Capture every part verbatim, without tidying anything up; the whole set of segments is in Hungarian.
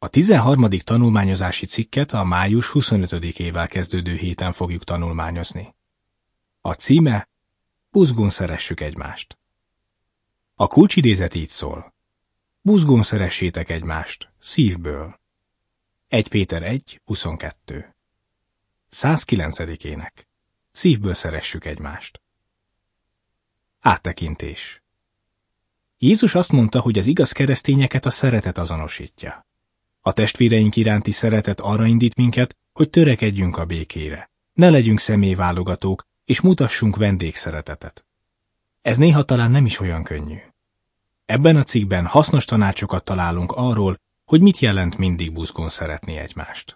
tizenharmadik tanulmányozási cikket a május huszonötödikével kezdődő héten fogjuk tanulmányozni. A címe: Buzgón szeressük egymást. A kulcsidézet így szól: buzgón szeressétek egymást, szívből. egy Péter egy huszonkettő. százkilencedik ének. Szívből szeressük egymást. Áttekintés. Jézus azt mondta, hogy az igaz keresztényeket a szeretet azonosítja. A testvéreink iránti szeretet arra indít minket, hogy törekedjünk a békére, ne legyünk személyválogatók, és mutassunk vendégszeretetet. Ez néha talán nem is olyan könnyű. Ebben a cikkben hasznos tanácsokat találunk arról, hogy mit jelent mindig buzgón szeretni egymást.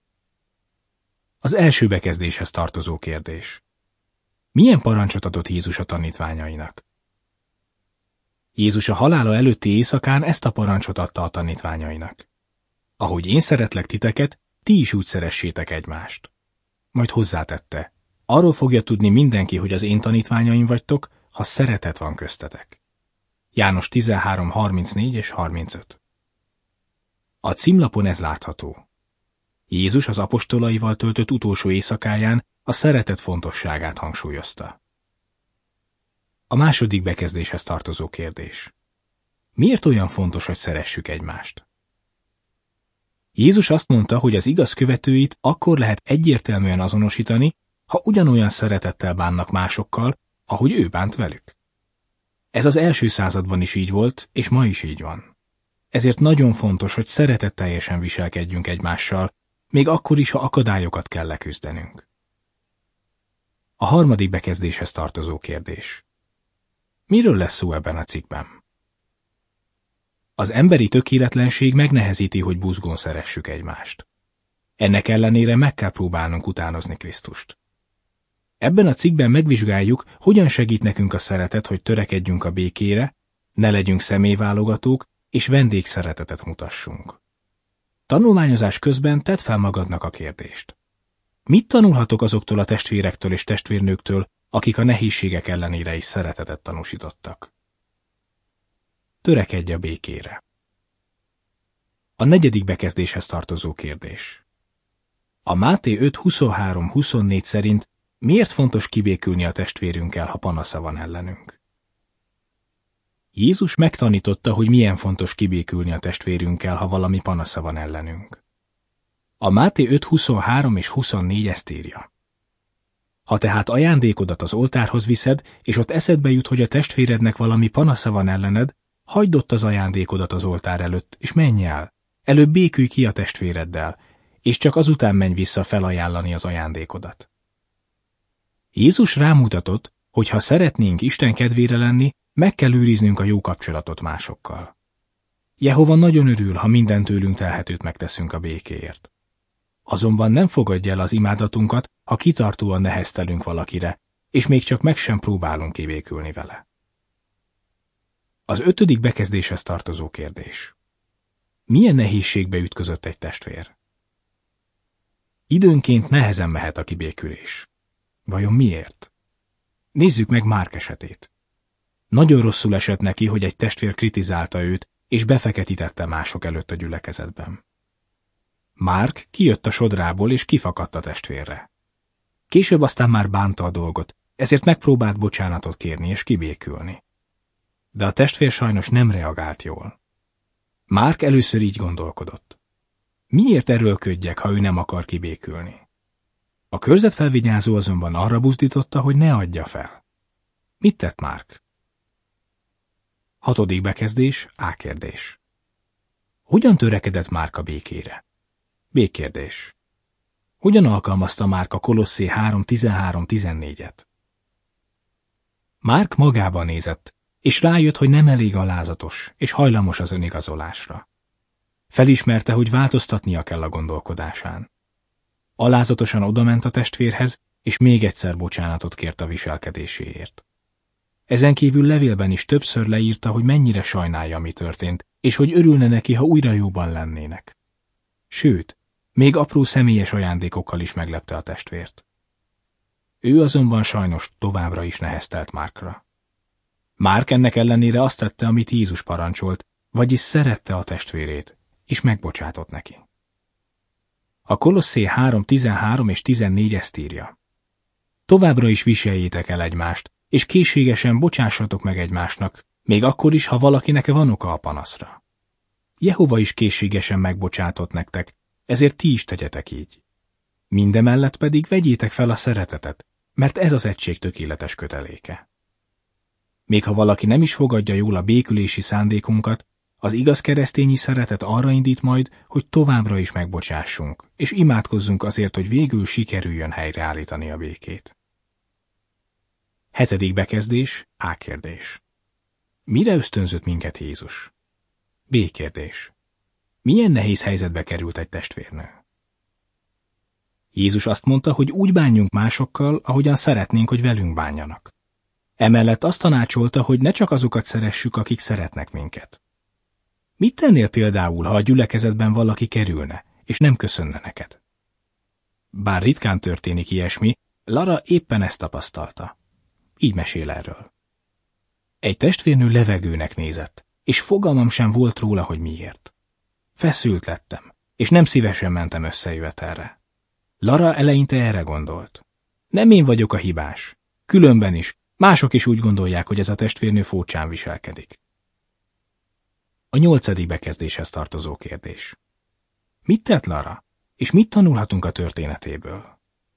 Az első bekezdéshez tartozó kérdés. Milyen parancsot adott Jézus a tanítványainak? Jézus a halála előtti éjszakán ezt a parancsot adta a tanítványainak. Ahogy én szeretlek titeket, ti is úgy szeressétek egymást. Majd hozzátette, arról fogja tudni mindenki, hogy az én tanítványaim vagytok, ha szeretet van köztetek. János tizenhárom harmincnégy és harmincöt. A címlapon ez látható. Jézus az apostolaival töltött utolsó éjszakáján a szeretet fontosságát hangsúlyozta. A második bekezdéshez tartozó kérdés. Miért olyan fontos, hogy szeressük egymást? Jézus azt mondta, hogy az igaz követőit akkor lehet egyértelműen azonosítani, ha ugyanolyan szeretettel bánnak másokkal, ahogy ő bánt velük. Ez az első században is így volt, és ma is így van. Ezért nagyon fontos, hogy szeretetteljesen viselkedjünk egymással, még akkor is, ha akadályokat kell leküzdenünk. A harmadik bekezdéshez tartozó kérdés. Miről lesz szó ebben a cikkben? Az emberi tökéletlenség megnehezíti, hogy buzgón szeressük egymást. Ennek ellenére meg kell próbálnunk utánozni Krisztust. Ebben a cikkben megvizsgáljuk, hogyan segít nekünk a szeretet, hogy törekedjünk a békére, ne legyünk személyválogatók, és vendégszeretetet mutassunk. Tanulmányozás közben tedd fel magadnak a kérdést. Mit tanulhatok azoktól a testvérektől és testvérnőktől, akik a nehézségek ellenére is szeretetet tanúsítottak? Törekedj a békére. A negyedik bekezdéshez tartozó kérdés. A Máté öt huszonhárom huszonnégy szerint miért fontos kibékülni a testvérünkkel, ha panasza van ellenünk? Jézus megtanította, hogy milyen fontos kibékülni a testvérünkkel, ha valami panasza van ellenünk. A Máté öt huszonhárom és huszonnégy ezt írja. Ha tehát ajándékodat az oltárhoz viszed, és ott eszedbe jut, hogy a testvérednek valami panasza van ellened, hagyd ott az ajándékodat az oltár előtt, és menj el. Előbb békülj ki a testvéreddel, és csak azután menj vissza felajánlani az ajándékodat. Jézus rámutatott, hogy ha szeretnénk Isten kedvére lenni, meg kell őriznünk a jó kapcsolatot másokkal. Jehova nagyon örül, ha minden tőlünk telhetőt megteszünk a békéért. Azonban nem fogadja el az imádatunkat, ha kitartóan neheztelünk valakire, és még csak meg sem próbálunk kibékülni vele. Az ötödik bekezdéshez tartozó kérdés. Milyen nehézségbe ütközött egy testvér? Időnként nehezen mehet a kibékülés. Vajon miért? Nézzük meg Márk esetét. Nagyon rosszul esett neki, hogy egy testvér kritizálta őt, és befeketítette mások előtt a gyülekezetben. Márk kijött a sodrából, és kifakadt a testvérre. Később aztán már bánta a dolgot, ezért megpróbált bocsánatot kérni és kibékülni. De a testvér sajnos nem reagált jól. Márk először így gondolkodott. Miért erőlködjek, ha ő nem akar kibékülni? A körzetfelvigyázó azonban arra buzdította, hogy ne adja fel. Mit tett Márk? Hatodik bekezdés, A kérdés. Hogyan törekedett Márk a békére? B kérdés. Hogyan alkalmazta Márk a Kolosszé három tizenhárom tizennégyet? Márk magába nézett, és rájött, hogy nem elég alázatos, és hajlamos az önigazolásra. Felismerte, hogy változtatnia kell a gondolkodásán. Alázatosan odament a testvérhez, és még egyszer bocsánatot kért a viselkedéséért. Ezen kívül levélben is többször leírta, hogy mennyire sajnálja, mi történt, és hogy örülne neki, ha újra jóban lennének. Sőt, még apró személyes ajándékokkal is meglepte a testvért. Ő azonban sajnos továbbra is neheztelt Márkra. Márk ennek ellenére azt tette, amit Jézus parancsolt, vagyis szerette a testvérét, és megbocsátott neki. A Kolosszé három tizenhárom és tizennégy ezt írja. Továbbra is viseljétek el egymást, és készségesen bocsássatok meg egymásnak, még akkor is, ha valakinek van oka a panaszra. Jehova is készségesen megbocsátott nektek, ezért ti is tegyetek így. Mindemellett pedig vegyétek fel a szeretetet, mert ez az egység tökéletes köteléke. Még ha valaki nem is fogadja jól a békülési szándékunkat, az igaz keresztényi szeretet arra indít majd, hogy továbbra is megbocsássunk, és imádkozzunk azért, hogy végül sikerüljön helyreállítani a békét. Hetedik bekezdés, A kérdés. Mire ösztönzött minket Jézus? B kérdés. Milyen nehéz helyzetbe került egy testvérnő? Jézus azt mondta, hogy úgy bánjunk másokkal, ahogyan szeretnénk, hogy velünk bánjanak. Emellett azt tanácsolta, hogy ne csak azokat szeressük, akik szeretnek minket. Mit tennél például, ha a gyülekezetben valaki kerülne, és nem köszönne neked? Bár ritkán történik ilyesmi, Lara éppen ezt tapasztalta. Így mesél erről. Egy testvérnő levegőnek nézett, és fogalmam sem volt róla, hogy miért. Feszült lettem, és nem szívesen mentem összejövetelre. Lara eleinte erre gondolt. Nem én vagyok a hibás. Különben is, mások is úgy gondolják, hogy ez a testvérnő furcsán viselkedik. A nyolcadik bekezdéshez tartozó kérdés. Mit tett Lara, és mit tanulhatunk a történetéből?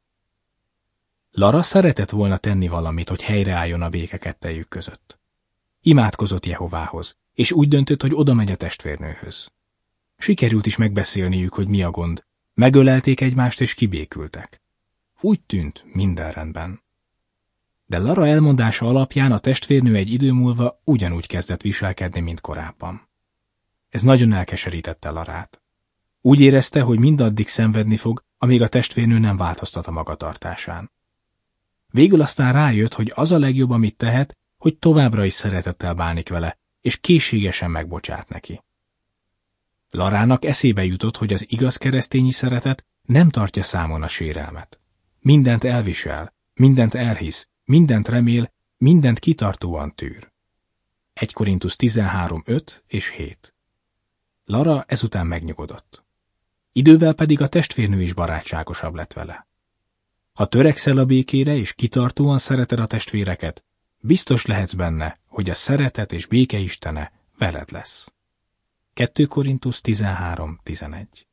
Lara szeretett volna tenni valamit, hogy helyreálljon a béke kettejük között. Imádkozott Jehovához, és úgy döntött, hogy oda megy a testvérnőhöz. Sikerült is megbeszélniük, hogy mi a gond. Megölelték egymást, és kibékültek. Úgy tűnt, minden rendben. De Lara elmondása alapján a testvérnő egy idő múlva ugyanúgy kezdett viselkedni, mint korábban. Ez nagyon elkeserítette Larát. Úgy érezte, hogy mindaddig szenvedni fog, amíg a testvérnő nem változtat a magatartásán. Végül aztán rájött, hogy az a legjobb, amit tehet, hogy továbbra is szeretettel bánik vele, és készségesen megbocsát neki. Larának eszébe jutott, hogy az igaz keresztényi szeretet nem tartja számon a sérelmet. Mindent elvisel, mindent elhisz, mindent remél, mindent kitartóan tűr. egy Korintus tizenhárom öt és hét. Lara ezután megnyugodott. Idővel pedig a testvérnő is barátságosabb lett vele. Ha törekszel a békére és kitartóan szereted a testvéreket, biztos lehetsz benne, hogy a szeretet és béke istene veled lesz. kettő Korintus tizenhárom tizenegy.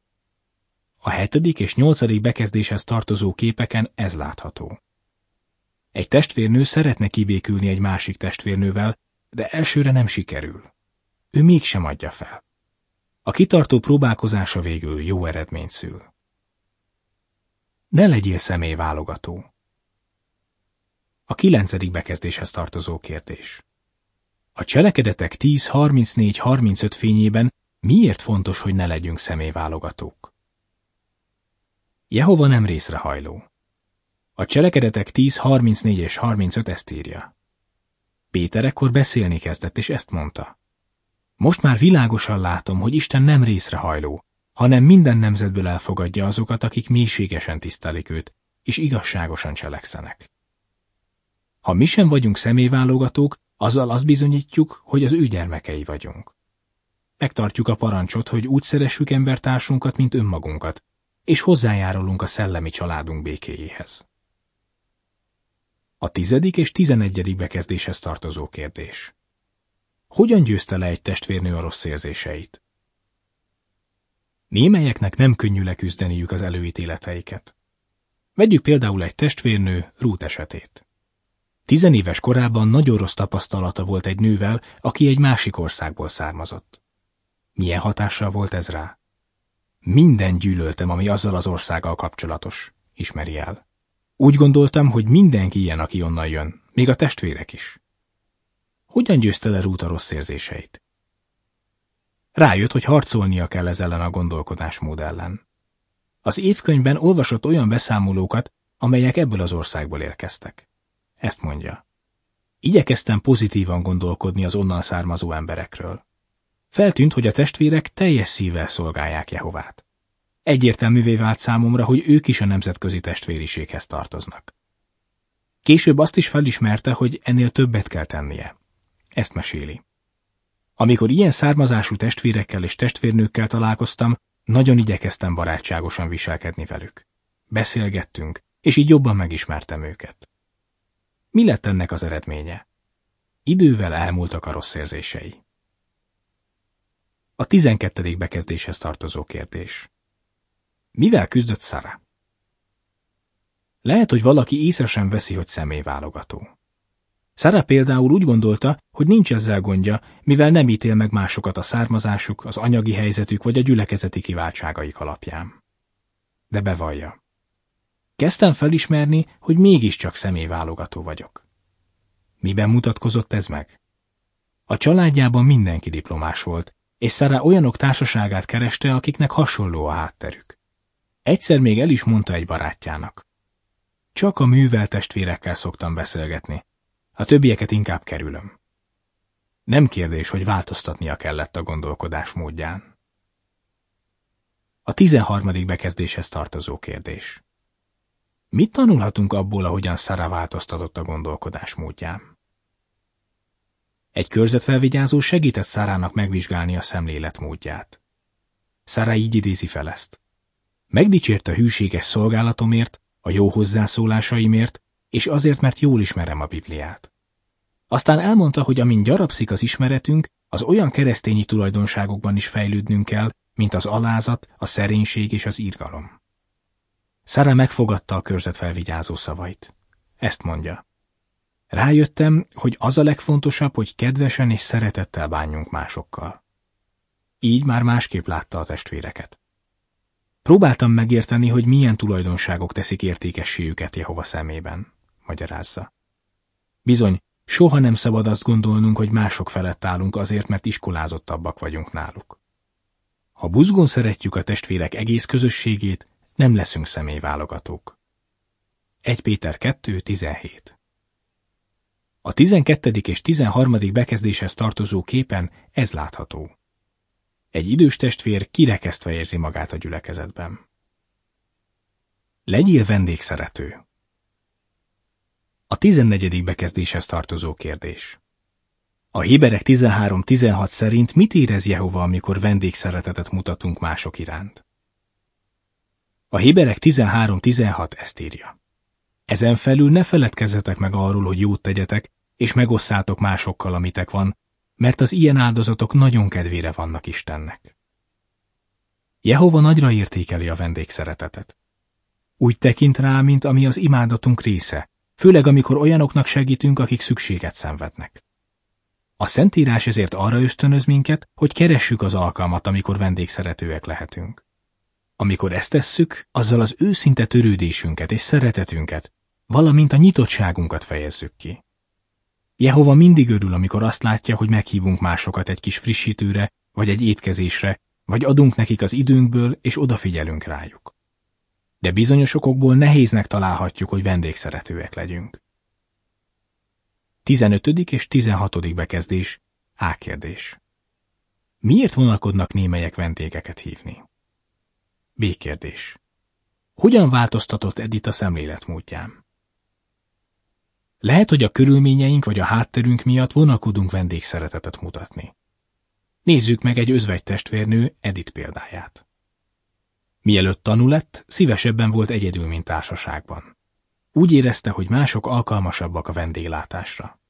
A hetedik és nyolcadik bekezdéshez tartozó képeken ez látható. Egy testvérnő szeretne kibékülni egy másik testvérnővel, de elsőre nem sikerül. Ő mégsem adja fel. A kitartó próbálkozása végül jó eredményt szül. Ne legyél személyválogató. A kilencedik bekezdéshez tartozó kérdés. A Cselekedetek tíz harmincnégy harmincöt fényében miért fontos, hogy ne legyünk személyválogatók? Jehova nem részrehajló. A Cselekedetek tíz harmincnégy és harmincöt ezt írja. Péter ekkor beszélni kezdett, és ezt mondta. Most már világosan látom, hogy Isten nem részrehajló, hanem minden nemzetből elfogadja azokat, akik mélységesen tisztelik őt, és igazságosan cselekszenek. Ha mi sem vagyunk személyválogatók, azzal azt bizonyítjuk, hogy az ő gyermekei vagyunk. Megtartjuk a parancsot, hogy úgy szeressük embertársunkat, mint önmagunkat, és hozzájárulunk a szellemi családunk békéjéhez. A tizedik és tizenegyedik bekezdéshez tartozó kérdés. Hogyan győzte le egy testvérnő a rossz érzéseit? Némelyeknek nem könnyű leküzdeniük az előítéleteiket. Vegyük például egy testvérnő, Rút esetét. Tizenéves korában nagyon rossz tapasztalata volt egy nővel, aki egy másik országból származott. Milyen hatással volt ez rá? Minden gyűlöltem, ami azzal az országgal kapcsolatos, ismeri el. Úgy gondoltam, hogy mindenki ilyen, aki onnan jön, még a testvérek is. Hogyan győzte le Rút a rossz érzéseit? Rájött, hogy harcolnia kell ez ellen a gondolkodásmód ellen. Az évkönyvben olvasott olyan beszámolókat, amelyek ebből az országból érkeztek. Ezt mondja. Igyekeztem pozitívan gondolkodni az onnan származó emberekről. Feltűnt, hogy a testvérek teljes szívvel szolgálják Jehovát. Egyértelművé vált számomra, hogy ők is a nemzetközi testvériséghez tartoznak. Később azt is felismerte, hogy ennél többet kell tennie. Ezt meséli. Amikor ilyen származású testvérekkel és testvérnőkkel találkoztam, nagyon igyekeztem barátságosan viselkedni velük. Beszélgettünk, és így jobban megismertem őket. Mi lett ennek az eredménye? Idővel elmúltak a rossz érzései. A tizenkettedik bekezdéshez tartozó kérdés. Mivel küzdött Szara? Lehet, hogy valaki észre sem veszi, hogy személyválogató. Szara például úgy gondolta, hogy nincs ezzel gondja, mivel nem ítél meg másokat a származásuk, az anyagi helyzetük vagy a gyülekezeti kiváltságaik alapján. De bevallja. Kezdtem felismerni, hogy mégiscsak személyválogató vagyok. Miben mutatkozott ez meg? A családjában mindenki diplomás volt, és Szara olyanok társaságát kereste, akiknek hasonló a hátterük. Egyszer még el is mondta egy barátjának. Csak a művelt testvérekkel szoktam beszélgetni, a többieket inkább kerülöm. Nem kérdés, hogy változtatnia kellett a gondolkodás módján. A tizenharmadik bekezdéshez tartozó kérdés. Mit tanulhatunk abból, ahogyan Szara változtatott a gondolkodás módján? Egy körzetfelvigyázó segített Szárának megvizsgálni a szemléletmódját. Szara így idézi fel ezt. Megdicsért a hűséges szolgálatomért, a jó hozzászólásaimért, és azért, mert jól ismerem a Bibliát. Aztán elmondta, hogy amint gyarapszik az ismeretünk, az olyan keresztényi tulajdonságokban is fejlődnünk kell, mint az alázat, a szerénység és az irgalom. Szara megfogadta a körzetfelvigyázó szavait. Ezt mondja. Rájöttem, hogy az a legfontosabb, hogy kedvesen és szeretettel bánjunk másokkal. Így már másképp látta a testvéreket. Próbáltam megérteni, hogy milyen tulajdonságok teszik értékessé őket Jehova szemében, magyarázza. Bizony, soha nem szabad azt gondolnunk, hogy mások felett állunk azért, mert iskolázottabbak vagyunk náluk. Ha buzgón szeretjük a testvérek egész közösségét, nem leszünk személyválogatók. egy Péter kettő tizenhét. A tizenkettedik és tizenharmadik bekezdéshez tartozó képen ez látható. Egy idős testvér kirekesztve érzi magát a gyülekezetben. Legyél vendégszerető. A tizennegyedik bekezdéshez tartozó kérdés. A Héberek tizenhárom tizenhat szerint mit érez Jehova, amikor vendégszeretetet mutatunk mások iránt? A Héberek tizenhárom tizenhat ezt írja. Ezen felül ne feledkezzetek meg arról, hogy jót tegyetek, és megosszátok másokkal, amitek van, mert az ilyen áldozatok nagyon kedvére vannak Istennek. Jehova nagyra értékeli a vendégszeretetet. Úgy tekint rá, mint ami az imádatunk része, főleg amikor olyanoknak segítünk, akik szükséget szenvednek. A Szentírás ezért arra ösztönöz minket, hogy keressük az alkalmat, amikor vendégszeretőek lehetünk. Amikor ezt tesszük, azzal az őszinte törődésünket és szeretetünket, valamint a nyitottságunkat fejezzük ki. Jehova mindig örül, amikor azt látja, hogy meghívunk másokat egy kis frissítőre, vagy egy étkezésre, vagy adunk nekik az időnkből, és odafigyelünk rájuk. De bizonyos okokból nehéznek találhatjuk, hogy vendégszeretőek legyünk. tizenötödik és tizenhatodik bekezdés, A kérdés. Miért vonakodnak némelyek vendégeket hívni? B kérdés. Hogyan változtatott Edith a szemléletmódján? Lehet, hogy a körülményeink vagy a hátterünk miatt vonakodunk vendégszeretetet mutatni. Nézzük meg egy özvegy testvérnő Edith példáját. Mielőtt tanú lett, szívesebben volt egyedül, mint társaságban. Úgy érezte, hogy mások alkalmasabbak a vendéglátásra.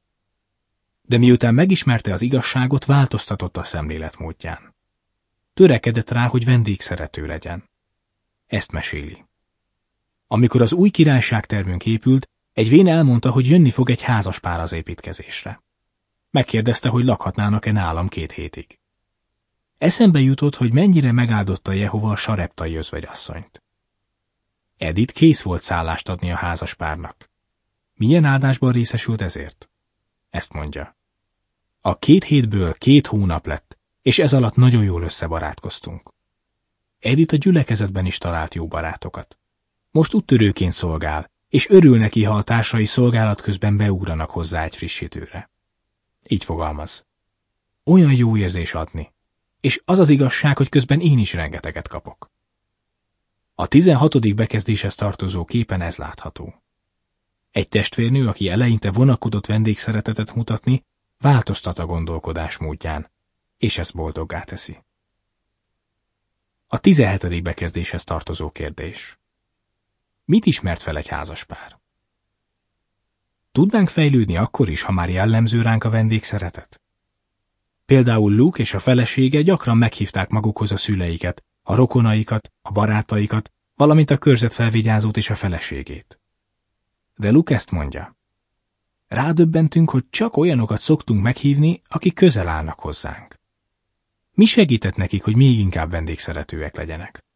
De miután megismerte az igazságot, változtatott a szemléletmódján. Törekedett rá, hogy vendégszerető legyen. Ezt meséli. Amikor az új királyságtermünk épült, egy vén elmondta, hogy jönni fog egy házas pár az építkezésre. Megkérdezte, hogy lakhatnának-e nálam két hétig. Eszembe jutott, hogy mennyire megáldotta Jehova a sareptai özvegyasszonyt. Edith kész volt szállást adni a házas párnak. Milyen áldásban részesült ezért? Ezt mondja. A két hétből két hónap lett, és ez alatt nagyon jól összebarátkoztunk. Edith a gyülekezetben is talált jó barátokat. Most úttörőként szolgál, és örül neki, ha a társai szolgálat közben beugranak hozzá egy frissítőre. Így fogalmaz. Olyan jó érzés adni, és az az igazság, hogy közben én is rengeteget kapok. A tizenhatodik bekezdéshez tartozó képen ez látható. Egy testvérnő, aki eleinte vonakodott vendégszeretetet mutatni, változtat a gondolkodásmódján, és ez boldoggá teszi. A tizenhetedik bekezdéshez tartozó kérdés. Mit ismert fel egy házaspár? Tudnánk fejlődni akkor is, ha már jellemző ránk a vendégszeretet? Például Luke és a felesége gyakran meghívták magukhoz a szüleiket, a rokonaikat, a barátaikat, valamint a körzetfelvigyázót és a feleségét. De Luke ezt mondja. Rádöbbentünk, hogy csak olyanokat szoktunk meghívni, akik közel állnak hozzánk. Mi segített nekik, hogy még inkább vendégszeretőek legyenek?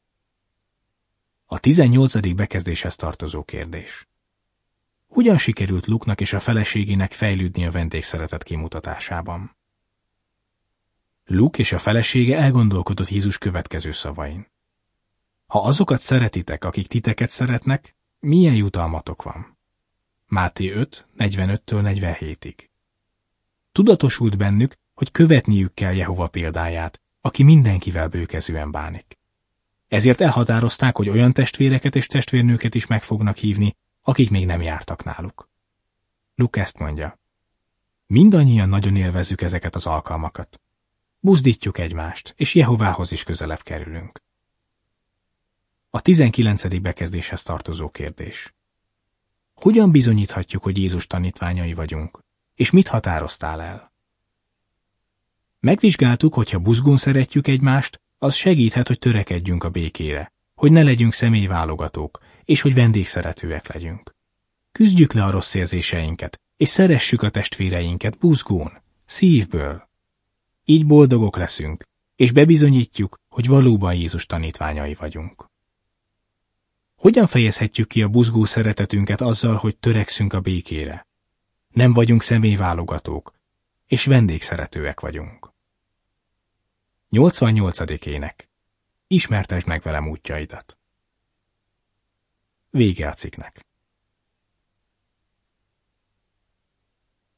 A tizennyolcadik bekezdéshez tartozó kérdés. Hogyan sikerült Luke-nak és a feleségének fejlődni a vendégszeretet kimutatásában? Luke és a felesége elgondolkodott Jézus következő szavain. Ha azokat szeretitek, akik titeket szeretnek, milyen jutalmatok van? Máté öt, negyvenöttől negyvenhétig. Tudatosult bennük, hogy követniük kell Jehova példáját, aki mindenkivel bőkezűen bánik. Ezért elhatározták, hogy olyan testvéreket és testvérnőket is meg fognak hívni, akik még nem jártak náluk. Luke ezt mondja. Mindannyian nagyon élvezzük ezeket az alkalmakat. Buzdítjuk egymást, és Jehovához is közelebb kerülünk. A tizenkilencedik bekezdéshez tartozó kérdés. Hogyan bizonyíthatjuk, hogy Jézus tanítványai vagyunk, és mit határoztál el? Megvizsgáltuk, hogy ha buzgón szeretjük egymást, az segíthet, hogy törekedjünk a békére, hogy ne legyünk személyválogatók, és hogy vendégszeretőek legyünk. Küzdjük le a rossz érzéseinket, és szeressük a testvéreinket buzgón, szívből. Így boldogok leszünk, és bebizonyítjuk, hogy valóban Jézus tanítványai vagyunk. Hogyan fejezhetjük ki a buzgó szeretetünket azzal, hogy törekszünk a békére? Nem vagyunk személyválogatók, és vendégszeretőek vagyunk. nyolcvannyolcadik ének. Ismertesd meg velem útjaidat. Vége a cikknek.